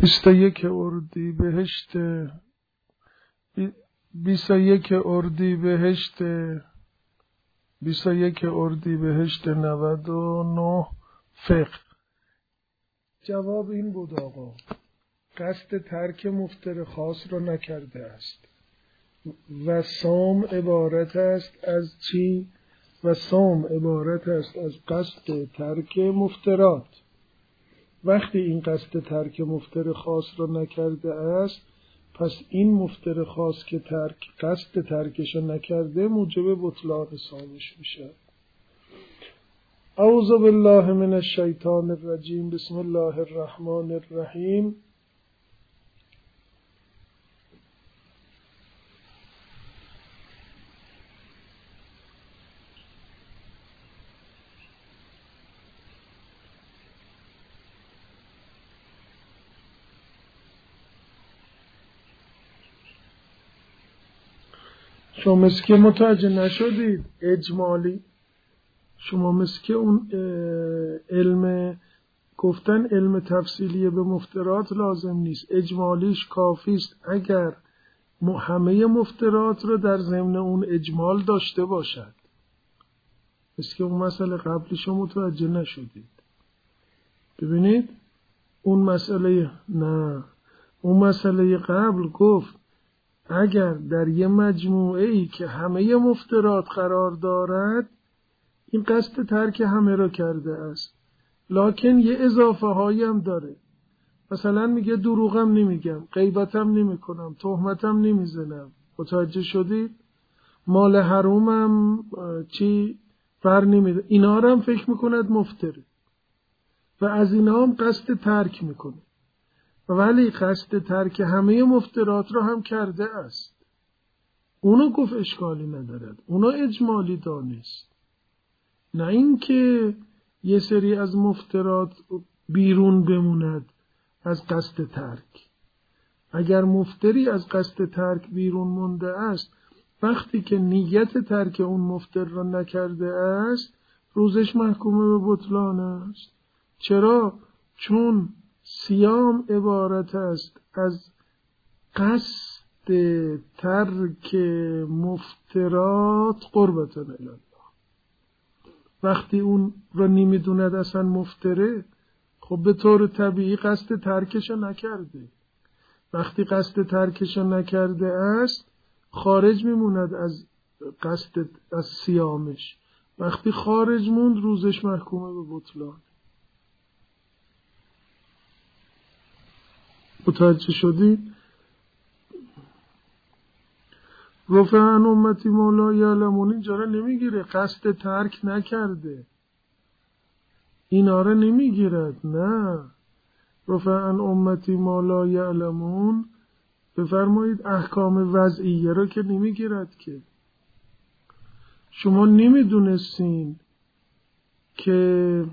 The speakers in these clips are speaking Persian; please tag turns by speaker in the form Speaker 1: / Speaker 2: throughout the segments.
Speaker 1: 21 اردیبهشت 99 فقه. جواب این بود آقا قصد ترک مفطر خاص را نکرده است و صوم عبارت است از چی؟ و صوم عبارت است از قصد ترک مفطرات. وقتی این قصد ترک مفطر خاص را نکرده است، پس این مفطر خاص که قصد ترکش نکرده موجب بطلان صومش میشه. اعوذ بالله من الشیطان الرجیم. بسم الله الرحمن الرحیم. شما مسکه متوجه نشدید اجمالی، شما مسکه اون علم گفتن علم تفصیلی به مفطرات لازم نیست، اجمالیش کافی است اگر همه مفطرات رو در ضمن اون اجمال داشته باشد. مسکه اون مسئله قبلی شما متوجه نشدید. ببینید اون مسئله قبل گفت اگر در یه مجموعه ای که همه مفطرات قرار دارد این قصد ترک همه را کرده است، لکن یه اضافه هایی هم داره. مثلا میگه دروغم نمیگم، غیبتم نمیکنم، تهمتم نمیزنم. متوجه شدید؟ مال حرومم بر نمیده. اینا رو هم فکر میکند مفطره و از اینا هم قصد ترک میکنه، ولی قصد ترک همه مفطرات را هم کرده است. اونو گفت اشکالی ندارد، اونو اجمالی دانست، نه اینکه یه سری از مفطرات بیرون بموند از قصد ترک. اگر مفطری از قصد ترک بیرون مونده است، وقتی که نیت ترک اون مفطر را نکرده است روزش محکوم به بطلان است. چرا؟ چون صیام عبارت است از قصد ترک مفطرات قربتاً الی الله. وقتی اون را نمیدوند اصلا مفطره، خب به طور طبیعی قصد ترکش نکرده. وقتی قصد ترکش نکرده است خارج میموند از قصد از صیامش. وقتی خارج موند روزش محکومه به بطلان. متوجه شدید؟ رفع عن امتی ما لا یعلمون اینجا را نمیگیره، قصد ترک نکرده اینا را نمیگیرد. نه، رفع عن امتی ما لا یعلمون بفرمایید احکام وضعیه را که نمیگیرد. که شما نمیدونستین که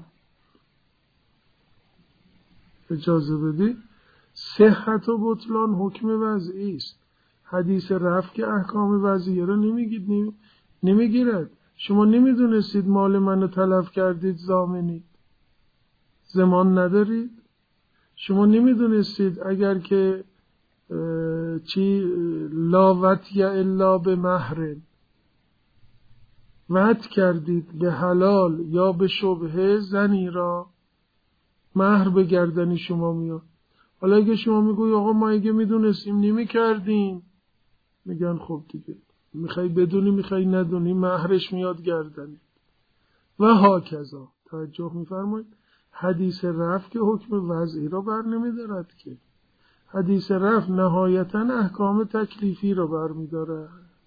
Speaker 1: اجازه بدید صحت و بطلان حکم وضعی است. حدیث رفع که احکام وضعیه را نمیگیرد. شما نمیدونستید مال منو تلف کردید ضامنید، ضمان ندارید. شما نمیدونستید اگر که لا وطی الا به مهر، وطی کردید به حلال یا به شبهه زنی را، مهر به گردنی شما میاد. حالا اگه شما میگوی آقا ما اگه میدونستیم نمیکردیم، میگن خب دیگه میخوای بدونی میخوای ندونی مهرش میاد گردنی و هاکذا. توجه میفرمایید حدیث رفع که حکم وضعی را بر نمیدارد، که حدیث رفع نهایتا احکام تکلیفی را بر میدارد.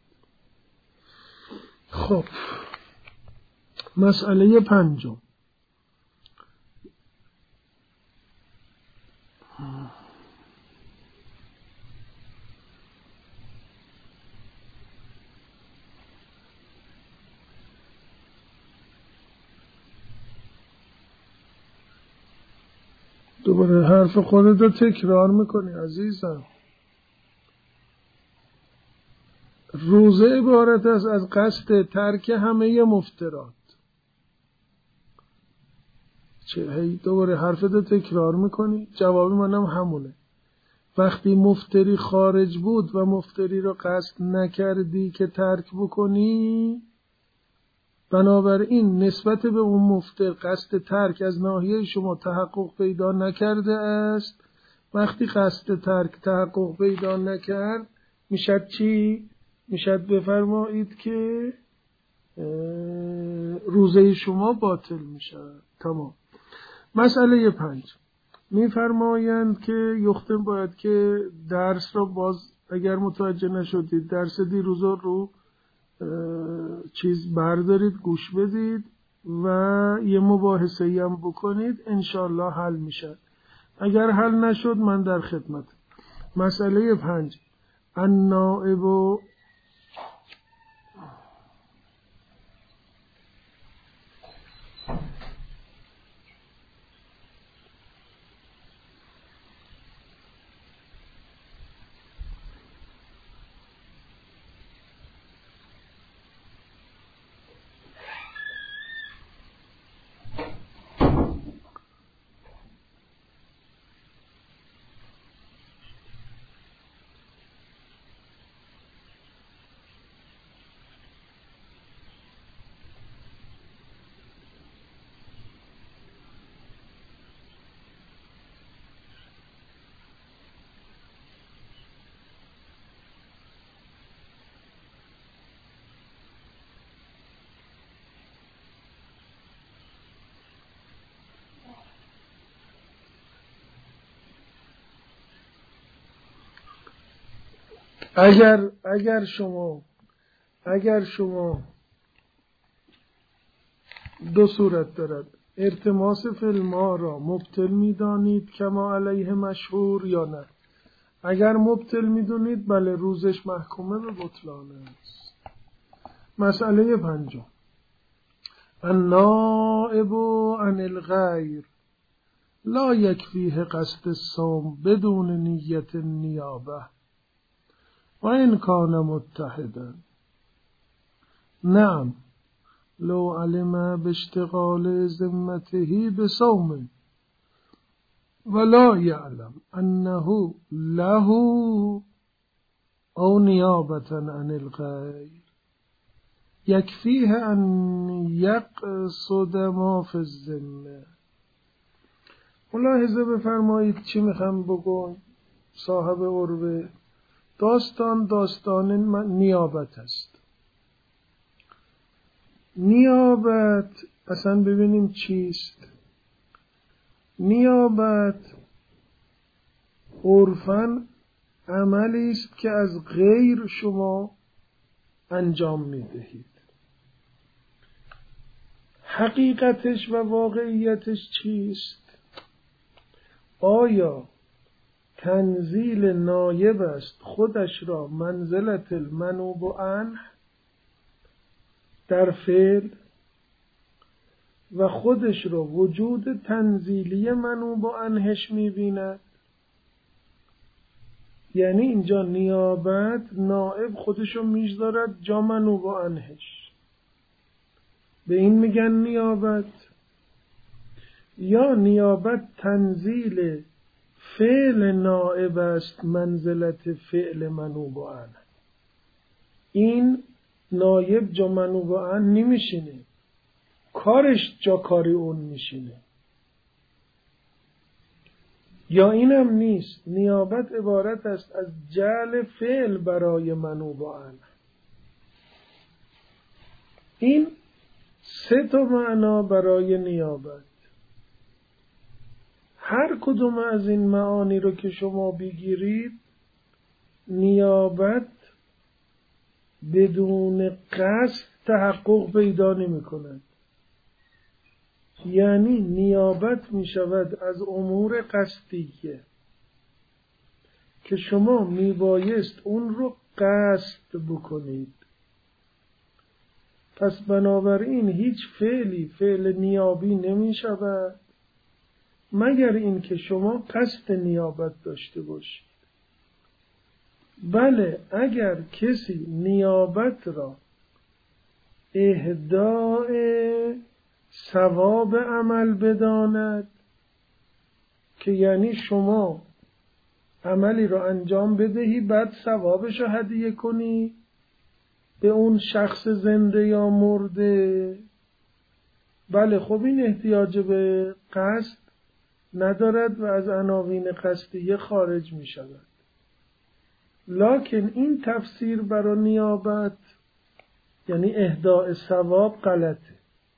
Speaker 1: خب مسئله پنجم. دوباره حرف خودت رو تکرار میکنی عزیزم. روزه عبارت است از قصد ترک همه مفطرات. دوباره حرفت رو تکرار میکنی؟ جواب منم همونه. وقتی مفتری خارج بود و مفتری را قصد نکردی که ترک بکنی، بنابراین نسبت به اون مفتر قصد ترک از ناحیه شما تحقق پیدا نکرده است. وقتی قصد ترک تحقق پیدا نکرد میشد چی؟ میشد بفرمایید که روزه شما باطل میشد. تمام. مسئله 5 میفرمایند که یختم باید که درس را باز اگر متوجه نشدید درس دیروز رو چیز بردارید گوش بدید و یه مباحثه‌ای هم بکنید، انشالله حل میشه. اگر حل نشد من در خدمت. مسئله 5 النائب اگر شما دو صورت دارد، التماس فعل ما را مبطل می‌دانید کما علیه مشهور یا نه. اگر مبطل می‌دونید بله روزش محکومه به بطلان است. مسئله 5 النائب عن الغیر لا یکفیه قصد الصوم بدون نیت النیابه و این کان متحدا. نعم لو علم باشتغال ذمته بصوم ولا يعلم انه له او نیابة عن الغیر یکفیه ان یقصد ما فی الذمه. ملاحظه بفرمایید چی میخوام بگم. صاحب عروه داستان نیابت است. نیابت اصلا ببینیم چیست. نیابت عرفاً عملی است که از غیر شما انجام میدهید. حقیقتش و واقعیتش چیست؟ آیا تنزیل نایب است خودش را منزلت المنوب عنه در فعل و خودش را وجود تنزیلی منوب عنهش می‌بیند؟ یعنی اینجا نیابت نائب خودش رو می‌ذارد جا منوب عنهش، به این میگن نیابت. یا نیابت تنزیل فعل نائب است منزلت فعل منوب عنه. این نایب جا منوب عنه نمیشینه، کارش جا کاری اون میشینه. یا اینم نیست، نیابت عبارت است از جعل فعل برای منوب عنه. این 3 معنا برای نیابت. هر کدوم از این معانی رو که شما بگیرید، نیابت بدون قصد تحقق پیدا نمی کند. یعنی نیابت می شود از امور قصدیه که شما می بایست اون رو قصد بکنید. پس بنابراین هیچ فعلی فعل نیابی نمی شود مگر این که شما قصد نیابت داشته باشید. بله اگر کسی نیابت را اهداء ثواب عمل بداند، که یعنی شما عملی رو انجام بدهی بعد ثوابش رو هدیه کنی به اون شخص زنده یا مرده. بله خب این احتیاج به قصد ندارد و از عناوین قصدیه خارج می شود. لکن این تفسیر برای نیابت یعنی اهداء ثواب غلطه.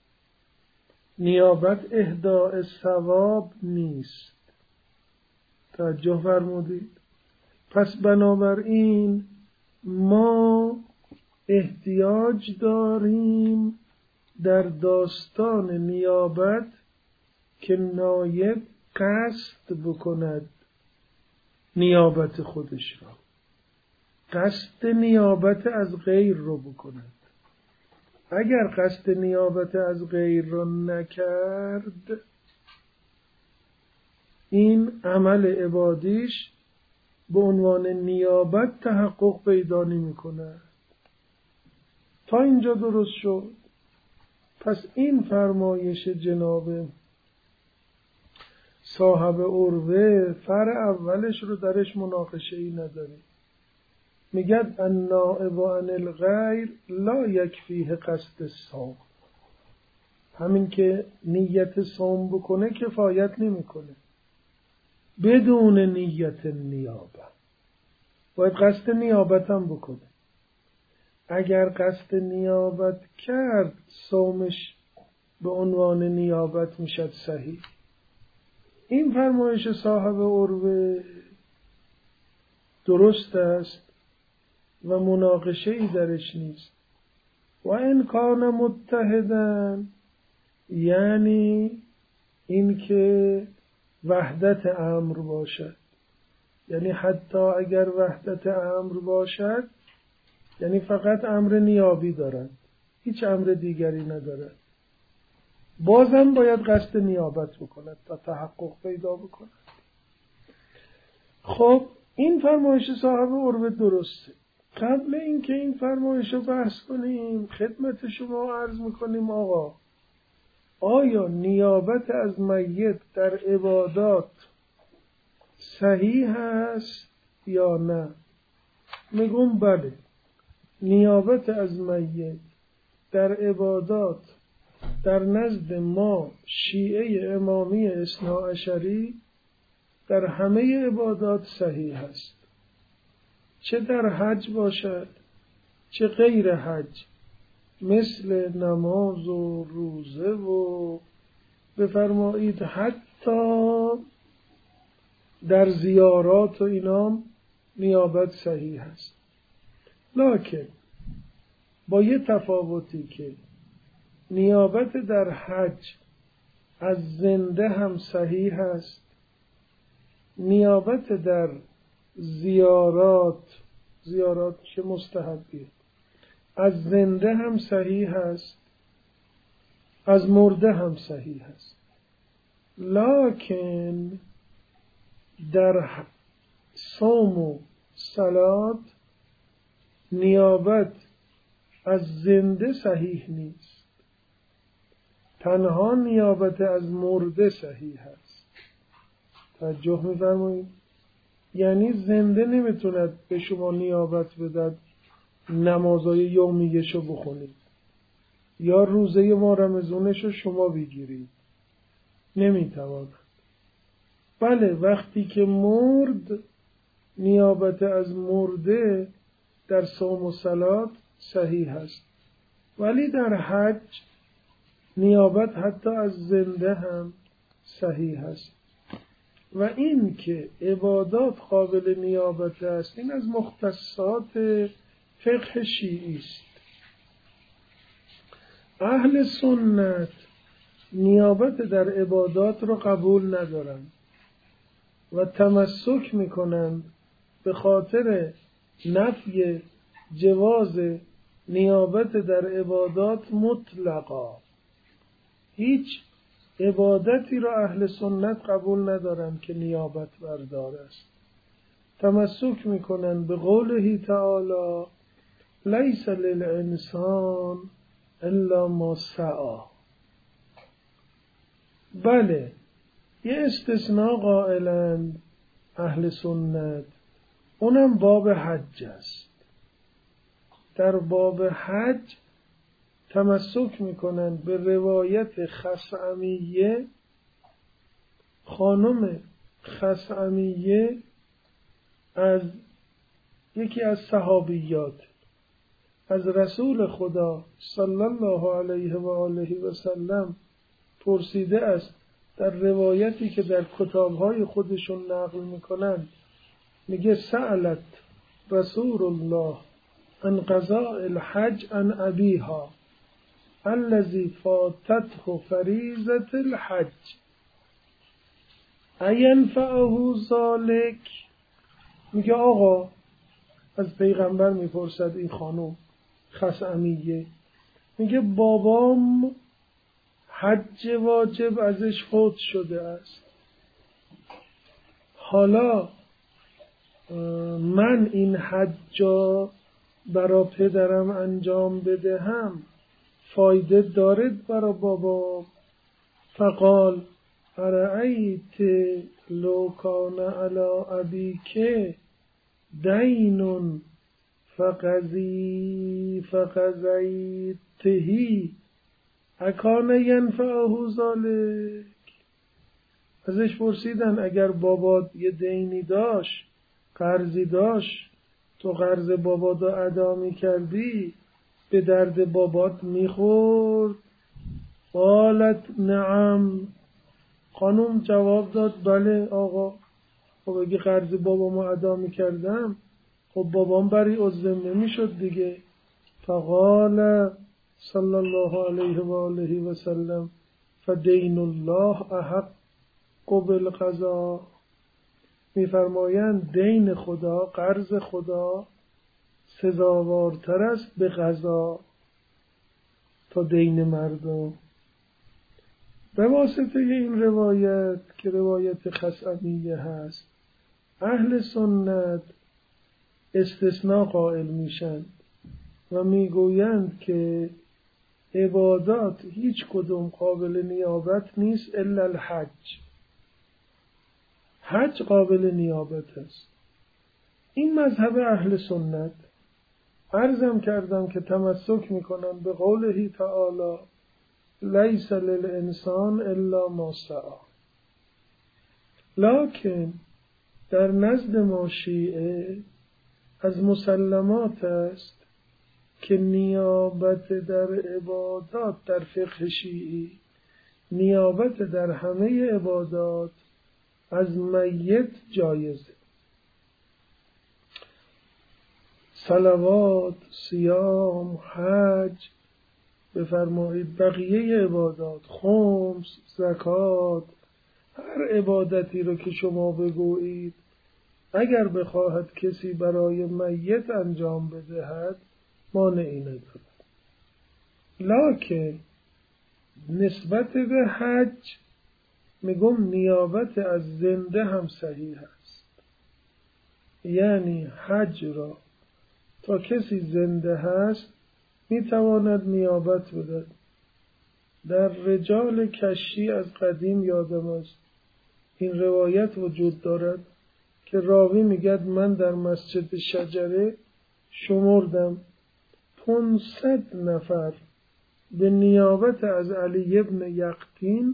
Speaker 1: نیابت اهداء ثواب نیست. توجه فرمودید؟ پس بنابراین ما احتیاج داریم در داستان نیابت که نایب قصد بکند نیابت خودش را، قصد نیابت از غیر رو بکند. اگر قصد نیابت از غیر را نکرد این عمل عبادیش به عنوان نیابت تحقق پیدا نمی‌کند. تا اینجا درست شد؟ پس این فرمایش جناب صاحب عروه فرع اولش رو درش مناقشه ای نداره. میگد النائب عن الغیر لا یکفیه قصد الصوم. همین که نیت صوم بکنه کفایت نمیکنه، بدون نیت نیابه باید قصد نیابت هم بکنه. اگر قصد نیابت کرد صومش به عنوان نیابت میشد صحیح. این فرمایش صاحب عروه درست است و مناقشه ای درش نیست. و این کان متحدن یعنی این که وحدت امر باشد، یعنی حتی اگر وحدت امر باشد یعنی فقط امر نیابی دارد، هیچ امر دیگری ندارد، بازم باید قصد نیابت بکند تا تحقق پیدا بکند. خب این فرمایش صاحب عروه درسته. قبل اینکه این فرمایش رو بحث کنیم خدمت شما عرض میکنیم آقا آیا نیابت از میت در عبادات صحیح هست یا نه؟ میگم بله، نیابت از میت در عبادات در نزد ما شیعه امامی اثناعشری در همه عبادات صحیح هست، چه در حج باشد چه غیر حج، مثل نماز و روزه و بفرمایید حتی در زیارات و اینام نیابت صحیح هست. لکن با یه تفاوتی که نیابت در حج از زنده هم صحیح هست، نیابت در زیارات که مستحبیه از زنده هم صحیح هست، از مرده هم صحیح هست. لکن در صوم و صلات نیابت از زنده صحیح نیست، تنها نیابت از مرده صحیح هست. توجه می‌فرمایید؟ یعنی زنده نمیتوند به شما نیابت بدهد نمازهای یومیه‌شو بخونید یا روزه ما رمضانشو شما بگیرید، نمیتواند. بله وقتی که مرد نیابت از مرده در صوم و صلات صحیح هست، ولی در حج نیابت حتی از زنده هم صحیح هست. و این که عبادات قابل نیابت است این از مختصات فقه شیعی است. اهل سنت نیابت در عبادات رو قبول ندارند و تمسک میکنند به خاطر نفی جواز نیابت در عبادات مطلقا. هیچ عبادتی را اهل سنت قبول ندارند که نیابت بردار است. تمسک میکنند به قوله تعالی لیس للانسان الا ما سعی. بله یه استثناء قائلند اهل سنت، اونم باب حج است. در باب حج تمسک میکنند به روایت خثعمیه. خانم خثعمیه از یکی از صحابیات از رسول خدا صلی الله علیه و آله و سلم پرسیده است، در روایتی که در کتابهای خودشون نقل میکنند میگه سألت رسول الله عن قضاء الحج عن ابیها الذی فاتته فریضة الحج اینفعه ذلک. میگه آقا، از پیغمبر میپرسد این خانم خثعمیه، میگه بابام حج واجب ازش فوت شده است، حالا من این حجا برا پدرم انجام بدهم فایده دارد برا بابام؟ فقال ارأیت لو کان علی ابیک دین فقضیتهی اکان ینفعه ذلک. ازش پرسیدن اگر بابات یه دینی داشت، قرضی داشت، تو قرض بابات رو ادا می‌کردی، به درد بابات میخورد؟ قالت نعم. خانم جواب داد بله آقا. خب اگه قرض بابامو ادا میکردم، خب بابام بری عزم نمیشد دیگه. فقال صلی الله علیه و آله و سلم فدین الله احق بالقضاء. میفرمایند دین خدا، قرض خدا سزاوارتر است به قضا تا دین مردم. به واسطه این روایت که روایت خثعمیه هست، اهل سنت استثناء قائل میشن و میگویند که عبادات هیچ کدوم قابل نیابت نیست الا الحج. حج قابل نیابت است. این مذهب اهل سنت. عرضم کردم که تمسک میکنن به قوله تعالی لیس للانسان الا ما سعی. لکن در نزد ما شیعه از مسلمات است که نیابت در عبادات در فقه شیعی، نیابت در همه عبادات از میت جایزه. صلوات، صیام، حج، بفرمایید بقیه عبادات، خمس، زکات، هر عبادتی رو که شما بگویید اگر بخواهد کسی برای میت انجام بدهد مانعی ندارد. لکن نسبت به حج میگم نیابت از زنده هم صحیح است. یعنی حج را تا کسی زنده هست میتواند نیابت بدهد. در رجال کشی از قدیم یادم است این روایت وجود دارد که راوی میگد من در مسجد شجره شمردم 500 نفر به نیابت از علی ابن یقطین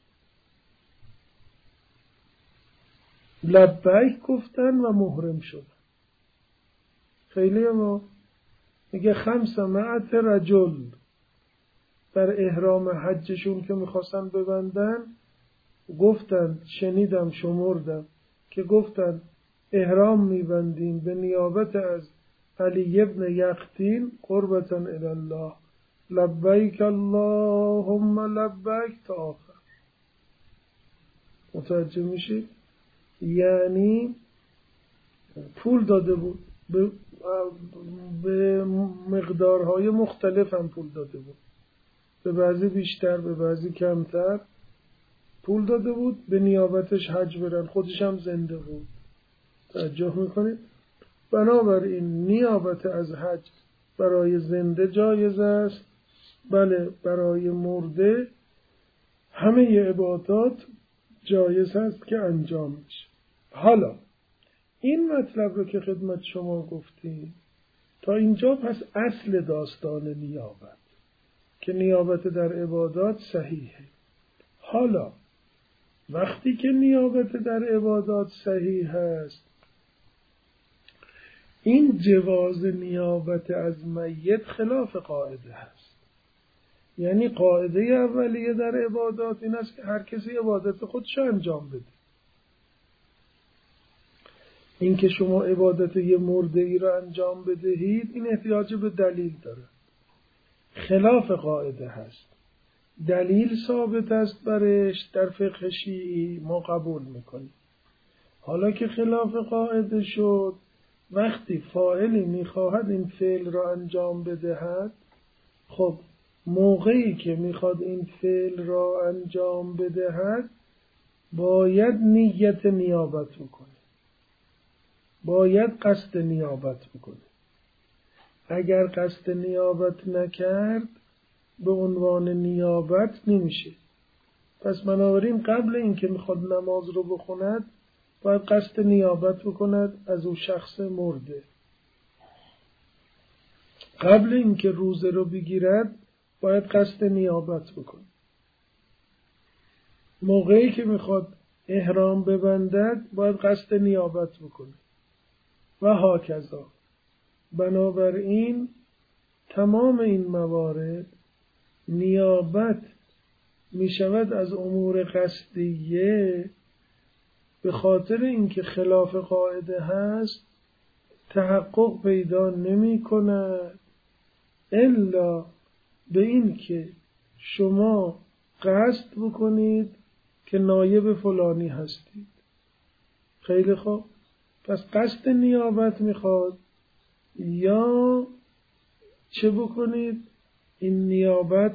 Speaker 1: لبیک گفتن و محرم شدن. خیلی ما میگه 500 رجل در احرام حجشون که میخواستن ببندن گفتن، شنیدم شمردم که گفتن احرام میبندیم به نیابت از علی ابن یقطین قربتا الی الله لبیک اللهم لبیک تا آخر. متوجه میشید؟ یعنی پول داده بود، به مقدارهای مختلف هم پول داده بود، به بعضی بیشتر به بعضی کمتر پول داده بود به نیابتش حج برن، خودش هم زنده بود. توجه میکنید؟ بنابراین نیابت از حج برای زنده جایز است، بله برای مرده همه عبادات جایز است که انجام میشه. حالا این مطلب رو که خدمت شما گفتیم تا اینجا پس اصل داستان نیابت که نیابت در عبادات صحیحه. حالا وقتی که نیابت در عبادات صحیح هست، این جواز نیابت از میت خلاف قاعده هست. یعنی قاعده اولیه در عبادات این است که هر کسی عبادت خودش انجام بده. این که شما عبادت یه مرده ای را انجام بدهید این احتیاج به دلیل داره، خلاف قاعده هست. دلیل ثابت است برش در فقه شیعی ما قبول میکنیم. حالا که خلاف قاعده شد، وقتی فاعلی میخواهد این فعل را انجام بدهد، خب موقعی که میخواد این فعل را انجام بدهد باید نیت نیابت بکنه، باید قصد نیابت بکنه. اگر قصد نیابت نکرد به عنوان نیابت نمیشه. پس بنابراین قبل اینکه میخواد نماز رو بخوند باید قصد نیابت بکند از اون شخص مرده. قبل اینکه روزه رو بگیرد باید قصد نیابت بکند. موقعی که میخواد احرام ببندد باید قصد نیابت بکنه و هاکذا. بنابراین تمام این موارد نیابت می شود از امور قصدیه به خاطر اینکه خلاف قاعده هست تحقق پیدا نمی کند الا به این که شما قصد بکنید که نایب فلانی هستید. خیلی خوب، پس قصد نیابت میخواد یا چه بکنید؟ این نیابت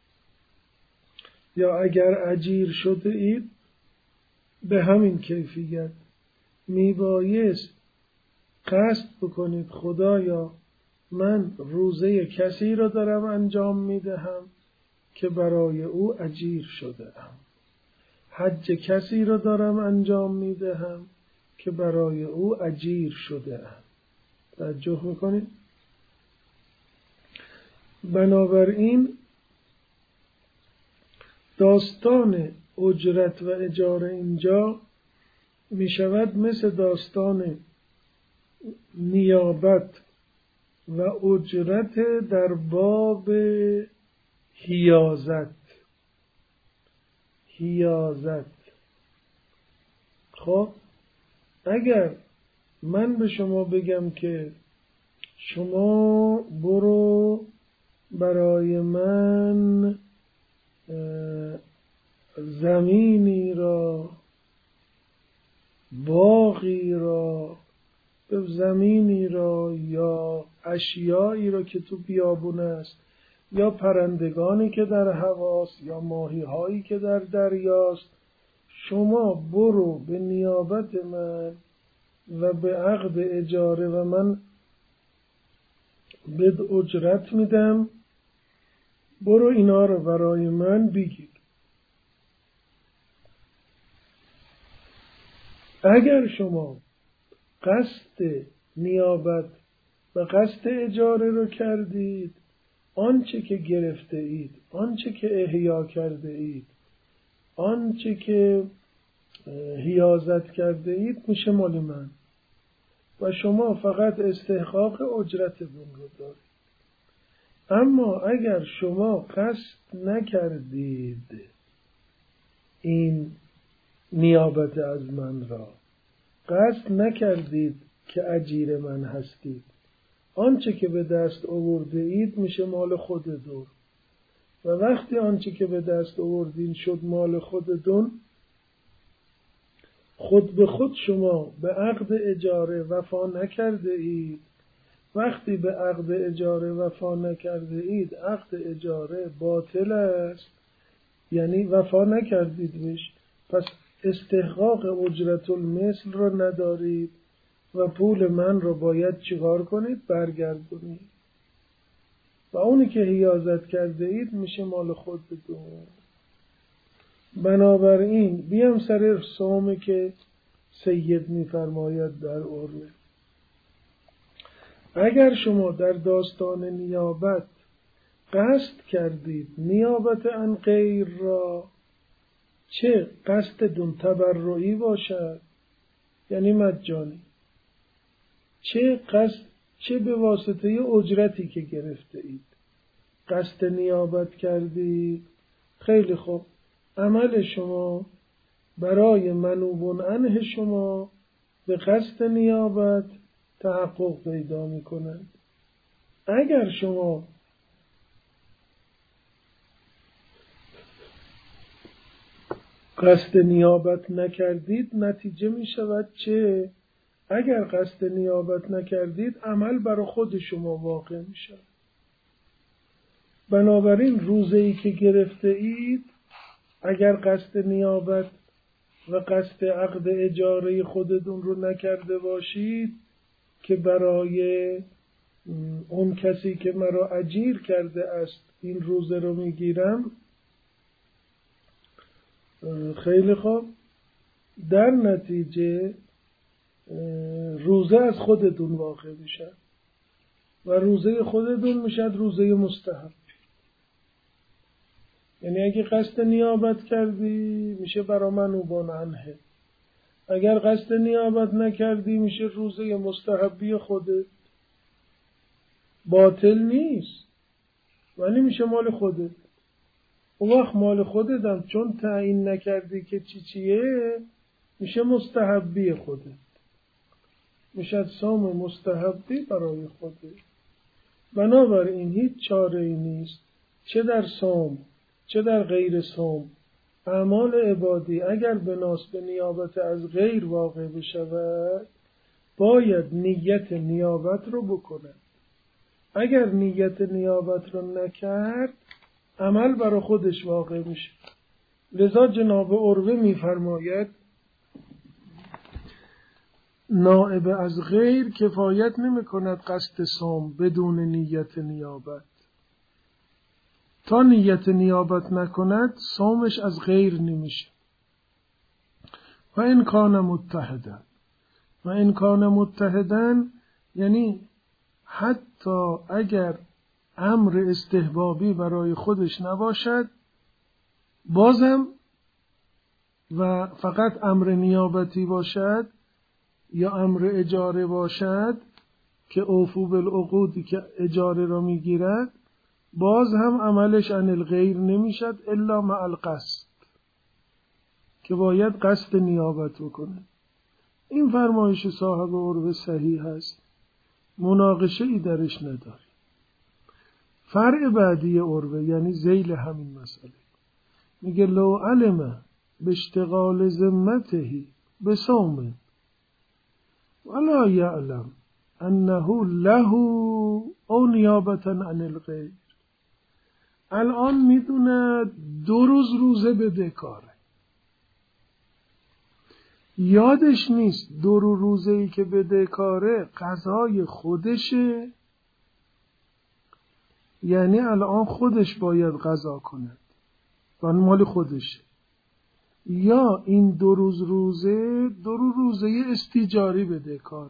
Speaker 1: یا اگر اجیر شده اید به همین کیفیت میبایست قصد بکنید خدایا من روزه کسی را دارم انجام میدهم که برای او اجیر شده ام، حج کسی را دارم انجام میدهم که برای او اجیر شده ام. توجه میکنید؟ بنابراین داستان اجرت و اجاره اینجا می شود مثل داستان نیابت و اجرت در باب حیازت. خب اگر من به شما بگم که شما برو برای من زمینی را، باغی را، زمینی را یا اشیایی را که تو بیابون است یا پرندگانی که در هواست یا ماهی هایی که در دریاست، شما برو به نیابت من و به عقد اجاره و من بد اجرت میدم، برو اینا رو برای من بگیر. اگر شما قصد نیابت و قصد اجاره رو کردید، آنچه که گرفته اید، آنچه که احیا کرده اید، آنچه که حیازت کرده اید میشه مال من و شما فقط استحقاق اجرت اون رو دارید. اما اگر شما قصد نکردید این نیابت از من را، قصد نکردید که اجیر من هستید، آنچه که به دست آورده اید میشه مال خودتون و وقتی آنچه که به دست آوردین شد مال خودتون، خود به خود شما به عقد اجاره وفا نکرده اید. وقتی به عقد اجاره وفا نکرده اید، عقد اجاره باطل است، یعنی وفا نکردید بهش، پس استحقاق اجرت المثل را ندارید و پول من را باید چیکار کنید؟ برگردونید و اونی که حیازت کرده اید میشه مال خودتون. بنابراین بیام سر سومی که سید میفرماید در عروه اگر شما در داستان نیابت قصد کردید نیابت عن غیر را، چه قصدتون تبرعی باشد یعنی مجانی، چه به واسطه اجرتی که گرفته اید قصد نیابت کردید، خیلی خوب، عمل شما برای منوب عنه شما به قصد نیابت تحقق پیدا می کند. اگر شما قصد نیابت نکردید نتیجه می شود چه؟ اگر قصد نیابت نکردید عمل برای خود شما واقع می شود. بنابراین روزه‌ای که گرفته اید اگر قصد نیابت و قصد عقد اجاره خودتون رو نکرده باشید که برای اون کسی که مرا اجیر کرده است این روزه رو میگیرم، خیلی خوب، در نتیجه روزه از خودتون واقع میشه و روزه خودتون میشه روزه مستحب. یعنی اگه قصد نیابت کردی میشه برا منوب عنه، اگر قصد نیابت نکردی میشه روزه مستحبی خودت، باطل نیست ولی میشه مال خودت. اون وقت مال خودتم چون تعیین نکردی که چیه میشه مستحبی خودت، میشه صوم مستحبی برای خودت. بنابراین هیچ چاره ای نیست چه در صوم چه در غیر صوم اعمال عبادی اگر به نیابت از غیر واقع بشود باید نیت نیابت رو بکند. اگر نیت نیابت رو نکرد عمل برای خودش واقع میشه. لذا جناب عروه میفرماید نائب از غیر کفایت نمی کند قصد صوم بدون نیت نیابت. تا نیت نیابت نکند صومش از غیر نمیشه. و این کان متحدن یعنی حتی اگر امر استحبابی برای خودش نباشد بازم و فقط امر نیابتی باشد یا امر اجاره باشد که اوفو بالعقودی که اجاره را میگیرد باز هم عملش عن الغیر نمیشد الا مع القصد که باید قصد نیابت بکنه. این فرمایش صاحب عروه صحیح است، مناقشه ای درش نداری. فرع بعدی عروه یعنی ذیل همین مسئله میگه لو علم باشتغال ذمته بصوم ولا یعلم انه له او نیابتا عن الغیر. الان میدونه 2 روز روزه بدهکاره، یادش نیست 2 روزه‌ای که بدهکاره قضای خودشه، یعنی الان خودش باید قضا کند و مال خودشه، یا این 2 روزه 2 روزه استیجاری بدهکاره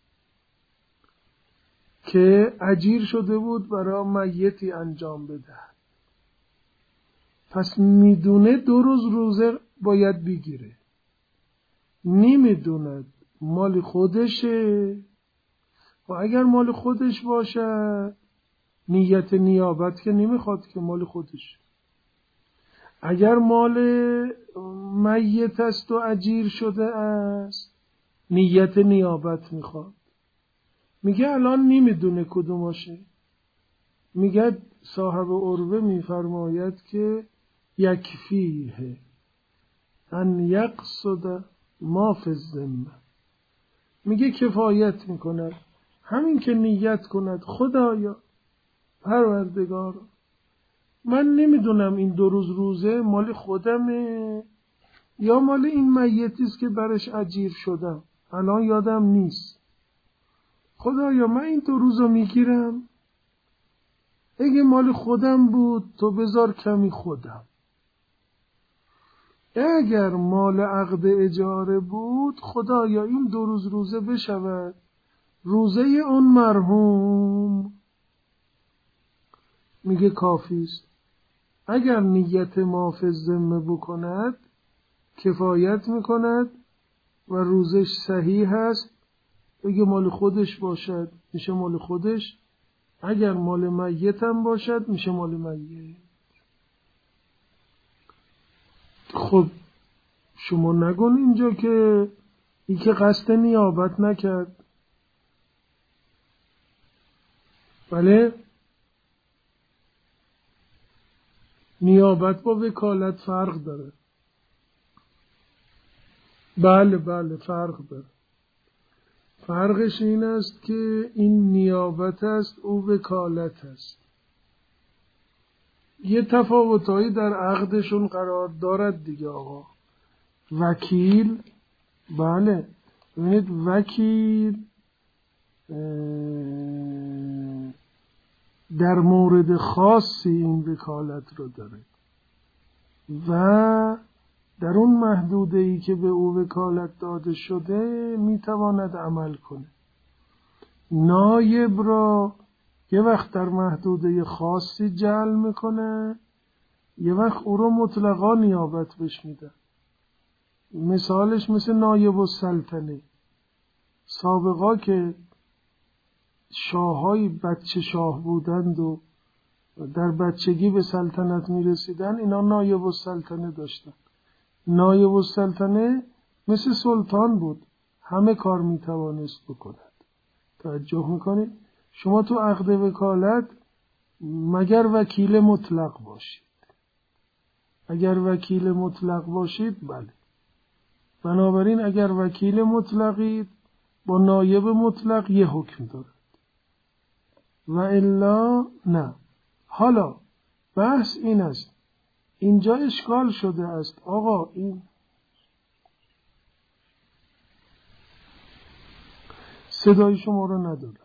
Speaker 1: که اجیر شده بود برای میتی انجام بدهد. پس میدونه 2 روزه باید بگیره، نمیدوند مال خودشه و اگر مال خودش باشه نیت نیابت که نمیخواد که مال خودش. اگر مال میت است و اجیر شده است نیت نیابت میخواد. میگه الان نمیدونه کدوماشه. میگه صاحب عروه میفرماید که یکفیه ان یقصد ما فی الذمه، میگه کفایت میکند همین که نیت کند خدایا پروردگار من نمیدونم این 2 روزه مال خودمه یا مال این میتی است که برش اجیر شدم، الان یادم نیست. خدایا من این 2 روزو میگیرم، اگه مال خودم بود تو بذار کمی خودم، اگر مال عقد اجاره بود خدایا این 2 روز روزه بشود روزه اون مرحوم، میگه کافی است. اگر نیت مافی ذمه بکند کفایت میکند و روزش صحیح هست، بگه مال خودش باشد میشه مال خودش، اگر مال میت هم باشد میشه مال میت. خب شما نگون اینجا که ای که قصد نیابت نکرد. بله، نیابت با وکالت فرق داره. بله فرق داره. فرقش این است که این نیابت است او وکالت است. یه تفاوتایی در عقدشون قرار دارد دیگه آقا. وکیل، بله ببینید وکیل در مورد خاصی این وکالت رو داره و در اون محدوده‌ای که به او وکالت داده شده میتواند عمل کنه. نایب را یه وقت در محدوده خاصی جعل میکنه، یه وقت او رو مطلقا نیابت بهش میده. مثالش مثل نایب السلطنه. سابقا که شاههای بچه شاه بودند و در بچگی به سلطنت میرسیدن، اینا نایب السلطنه داشتن. نایب السلطنه مثل سلطان بود، همه کار میتوانست بکند. توجه میکنید؟ شما تو عقد وکالت مگر وکیل مطلق باشید. اگر وکیل مطلق باشید بله. بنابراین اگر وکیل مطلقید با نایب مطلق یه حکم دارد و الا نه. حالا بحث این است، اینجا اشکال شده است آقا، این صدای شما رو ندارم.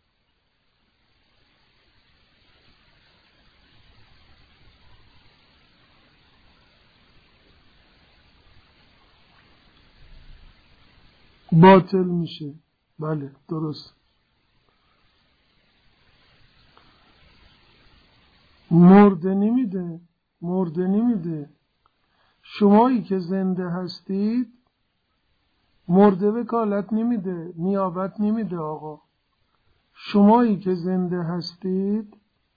Speaker 1: باطل میشه. بله درست. مرده نمیده. شمایی که زنده هستید مرده وکالت نمیده، نیابت نمیده آقا. شمایی که زنده هستید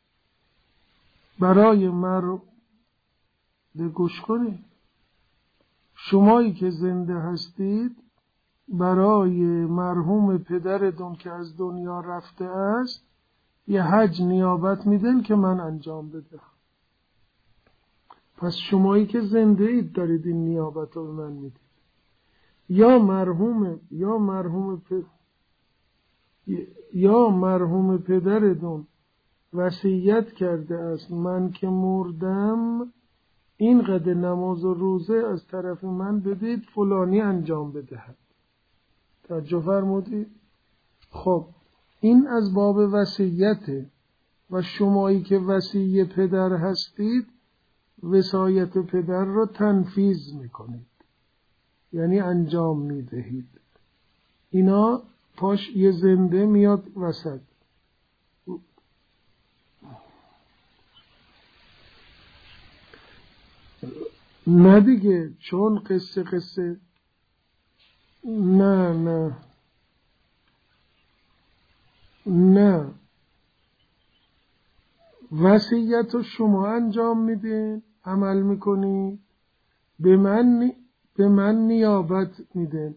Speaker 1: برای گوش کنید، شمایی که زنده هستید برای مرحوم پدرتون که از دنیا رفته است یه حج نیابت میدن که من انجام بدم. پس شمایی که زنده اید دارید این نیابت رو من میدید. یا مرحوم پدرتون وصیت کرده است من که مردم اینقدر نماز و روزه از طرف من بدید فلانی انجام بدهد. توجه فرمودید؟ خب این از باب وصیته و شمایی که وصی پدر هستید وصایت پدر رو تنفیذ میکنید، یعنی انجام میدهید. اینا پاش یه زنده میاد وسط. نه دیگه، چون قصه نه وصیت رو شما انجام میدین، عمل میکنی، به من نیابت میدین.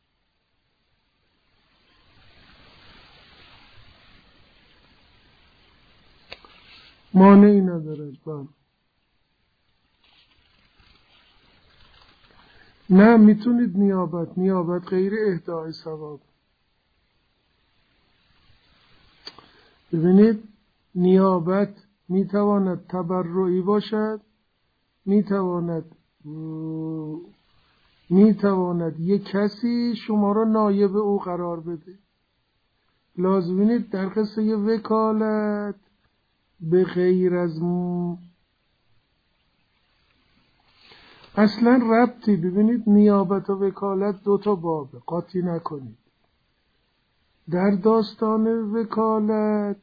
Speaker 1: مانعی نداره. نه میتونید نیابت غیر اهدای ثواب. ببینید نیابت میتواند تبرعی باشد، میتواند یک کسی شما را نایب او قرار بده. لازمینید در قصه وکالت به غیر از اصلا ربطی، ببینید نیابت و وکالت 2 بابه، قاطی نکنید. در داستان وکالت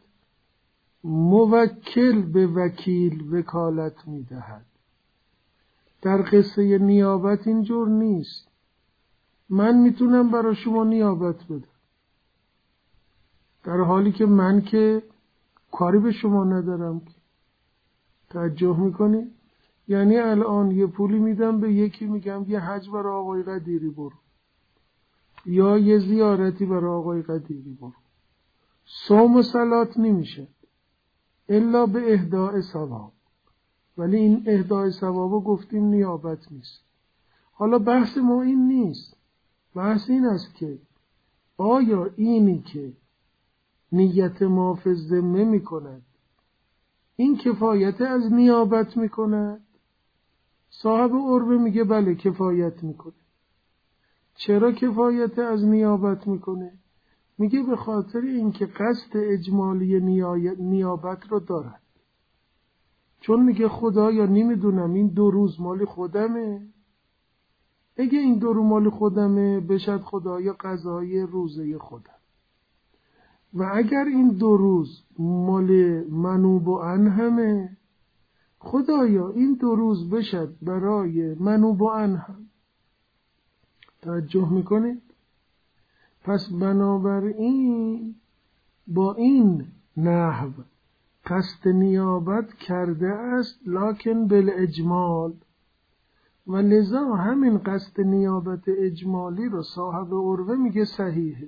Speaker 1: موکل به وکیل وکالت میدهد. در قصه نیابت اینجور نیست. من میتونم برای شما نیابت بدم، در حالی که من که کاری به شما ندارم. توجه میکنی؟ یعنی الان یه پولی میدم به یکی، میگم یه حج برای آقای قدیری برو، یا یه زیارتی برای آقای قدیری برو. صوم و صلات نمیشه الا به اهداء ثواب، ولی این اهداء ثوابو گفتیم نیابت نیست. حالا بحث ما این نیست، بحث این است که آیا اینی که نیت ما فی الذمه میکند این کفایت از نیابت میکند؟ صاحب عربه میگه بله کفایت میکنه. چرا کفایت از نیابت میکنه؟ میگه به خاطر اینکه قصد اجمالی نیابت رو دارد. چون میگه خدایا نمیدونم این 2 روز مال خودمه، اگه این 2 روز مال خودمه بشد خدایا قضای روزه خودم، و اگر این 2 روز مال منوب و عنهمه خدایا این 2 روز بشد برای منوب و عنهم. توجه میکنید؟ پس بنابراین با این نحو قصد نیابت کرده است، لکن بالاجمال، و لذا همین قصد نیابت اجمالی رو صاحب عروه میگه صحیحه.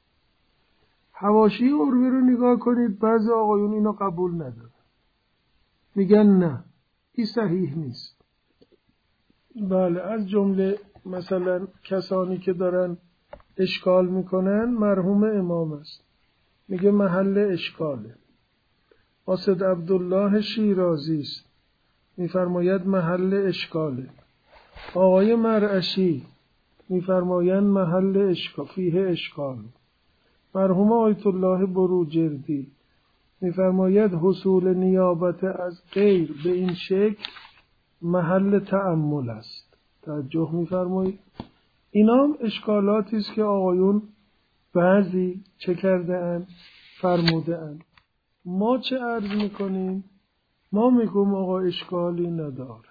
Speaker 1: حواشی عروه رو نگاه کنید، بعضی آقایون اینو قبول ندارن، میگن نه این صحیح نیست. بله، از جمله مثلا کسانی که دارن اشکال میکنن مرحوم امام است، میگه محل اشکاله. قاصد عبدالله شیرازی است، میفرماید محل اشکاله. آقای مرعشی میفرمایند محل اشکال، فیه اشکال. مرحوم آیت الله بروجردی میفرماید حصول نیابت از غیر به این شکل محل تأمل است. توجه میفرمایید؟ اینا هم اشکالاتی است که آقایون بعضی چه کرده اند؟ فرموده اند. ما چه عرض میکنیم؟ ما میگم آقا اشکالی ندارد،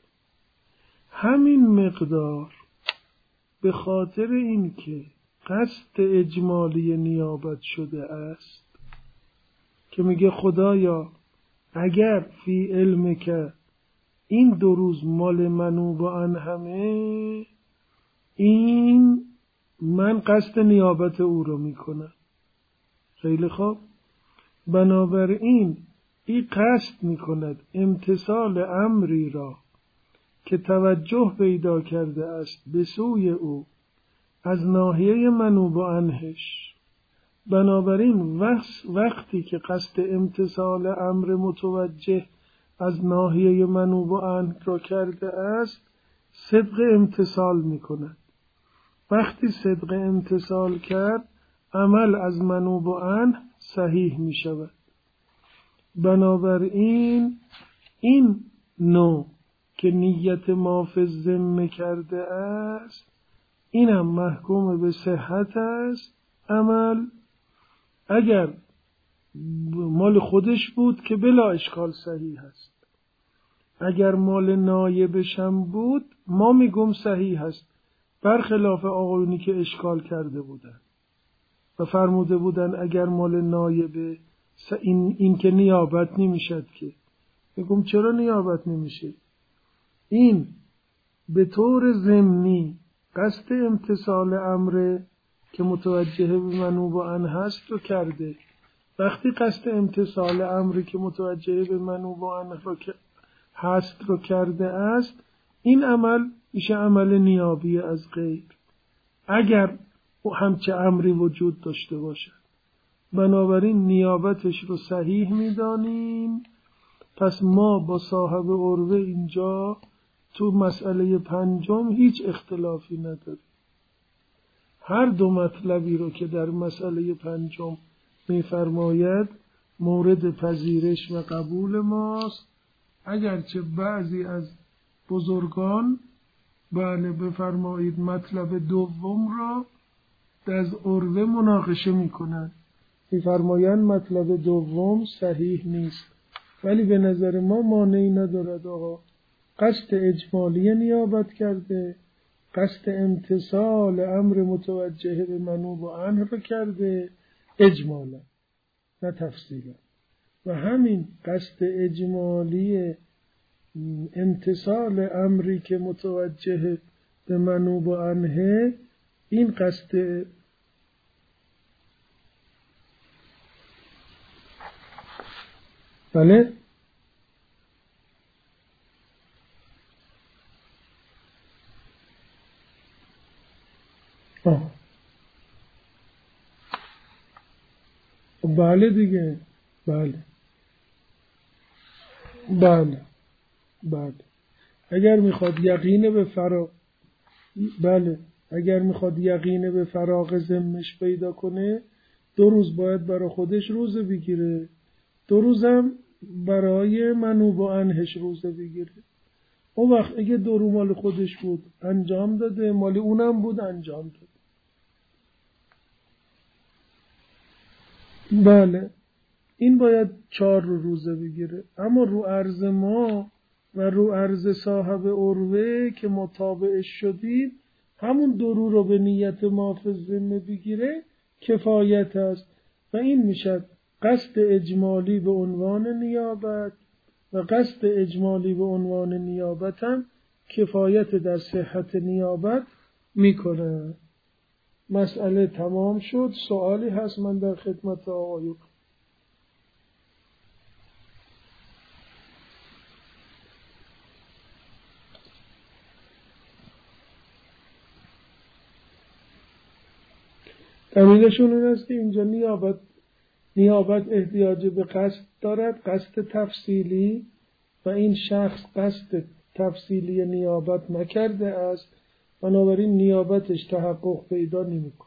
Speaker 1: همین مقدار به خاطر اینکه قصد اجمالی نیابت شده است که میگه خدایا اگر فی علم که این 2 روز مال منوب و عنهمه، این من قصد نیابت او رو میکنم. خیلی خوب، بنابراین این قصد میکند امتثال امری را که توجه پیدا کرده است به سوی او از ناحیه منوب و عنهش. بنابراین وقتی که قصد امتثال امر متوجه از ناحیه منوب و عنه را کرده است، صدق امتثال میکند. وقتی صدق امتثال کرد، عمل از منوب و عنه صحیح می شود. بنابراین این نوع که نیت ما فی الذمه کرده است، این هم محکوم به صحت است. عمل اگر مال خودش بود که بلا اشکال صحیح است، اگر مال نایبش هم بود ما میگم صحیح است، برخلاف آقایونی که اشکال کرده بودن و فرموده بودن اگر مال نایبه این که نیابت نمیشد. که میگم چرا نیابت نمیشه؟ این به طور ضمنی قصد امتثال امر که متوجه به منوب و عنه هست رو کرده. وقتی قصد امتثال امری که متوجه به منوب و عنه هست رو کرده است، این عمل میشه عمل نیابی از غیر، اگر همچه امری وجود داشته باشد. بنابراین نیابتش رو صحیح میدانیم. پس ما با صاحب عروه اینجا تو مسئله 5 هیچ اختلافی نداریم. هر 2 مطلبی رو که در مسئله 5 میفرماید مورد پذیرش و قبول ماست، اگرچه بعضی از بزرگان بله بفرمایید. مطلب دوم را از عروه مناقشه میکنن، میفرمایند مطلب دوم صحیح نیست، ولی به نظر ما مانعی ندارد. آقا قصد اجمالی نیابت کرده، قصد امتثال امر متوجه به منوب عنه را کرده اجمالا نه تفصیلا، و همین قصد اجمالی امتثال امری که متوجه به منوب عنه، این قصد بله بله دیگه بله بله بله اگر میخواد یقین به بله اگر میخواد یقین به فراغ ذمش پیدا کنه 2 روز باید برای خودش روزه بگیره، 2 روزم برای منوب عنهش روزه بگیره. اون وقت اگه 2 روز مال خودش بود انجام داده، مال اونم بود انجام داده. بله این باید 4 روزه بگیره. اما رو عرض ما و رو عرض صاحب عروه که متابعش شدیم، همون 2 رو به نیت مافظ ذمه بگیره کفایت است و این میشد قصد اجمالی به عنوان نیابت، و قصد اجمالی به عنوان نیابت هم کفایت در صحت نیابت میکنه. مسئله تمام شد. سوالی هست من در خدمت آقایون؟ دلیلشون این است که اینجا نیابت احتیاج به قصد دارد، قصد تفصیلی، و این شخص قصد تفصیلی نیابت نکرده است، بنابراین نیابتش تحقق پیدا نمی‌کند.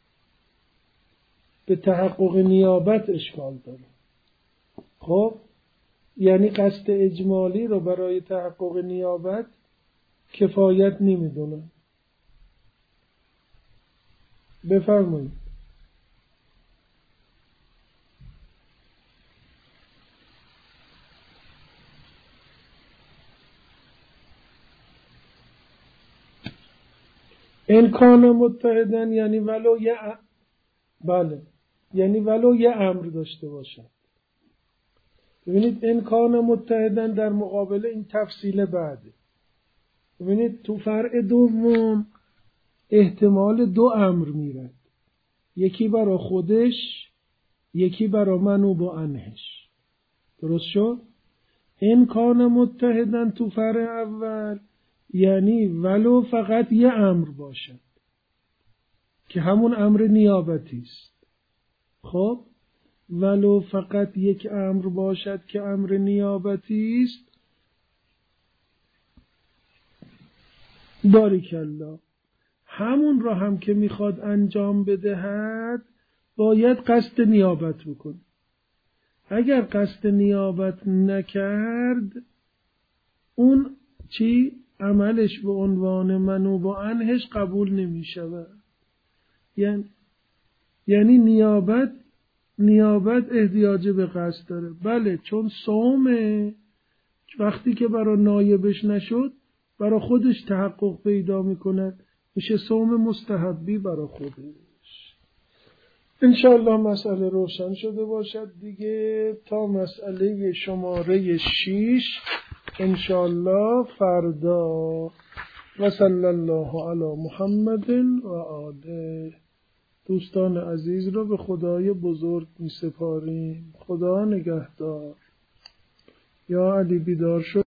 Speaker 1: به تحقق نیابت اشکال داره. خب یعنی قصد اجمالی رو برای تحقق نیابت کفایت نمی‌دونه. بفرمایید. این کان متحدن یعنی ولو بله یعنی ولو یه امر داشته باشد. ببینید این کان متحدن در مقابل این تفصیل بعده. ببینید تو فرع دوم احتمال 2 امر میرد، یکی برا خودش یکی برا منوب عنهش. درست شد؟ این کان متحدن تو فرع اول یعنی ولو فقط یه امر باشد که همون امر نیابتی است. خب ولو فقط یک امر باشد که امر نیابتی است، باریکالله، همون را هم که میخواد انجام بدهد باید قصد نیابت بکنه. اگر قصد نیابت نکرد اون عملش به عنوان منوب عنهش قبول نمی شود. یعنی نیابت احتیاج به قصد داره. بله چون صومه، وقتی که برای نایبش نشد برای خودش تحقق پیدا میکنه، میشه صوم مستحبی برای خودش. انشاءالله مسئله روشن شده باشد دیگه. تا مسئله شماره 6 انشاءالله فردا. و صلی الله علی محمد و آله. دوستان عزیز را به خدای بزرگ می سپاریم. خدا نگهدار. یا علی بیدار شد.